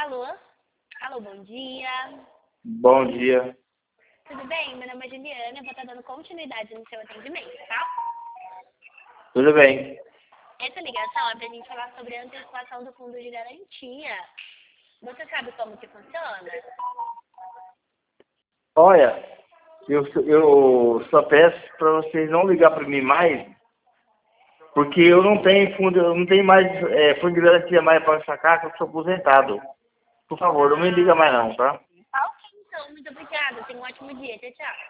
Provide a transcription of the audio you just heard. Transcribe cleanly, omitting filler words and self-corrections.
Alô? Alô, bom dia. Bom dia. Tudo bem? Meu nome é Juliana, eu vou estar dando continuidade no seu atendimento, tá? Tudo bem? Essa ligação é pra gente falar sobre a antecipação do fundo de garantia. Você sabe como que funciona? Olha, eu só peço para vocês não ligar para mim mais, porque eu não tenho fundo, eu não tenho mais fundo de garantia mais para sacar, que eu sou aposentado. Por favor, não me liga mais não, tá? Ah, ok, então. Muito obrigada. Tenha um ótimo dia. Tchau, tchau.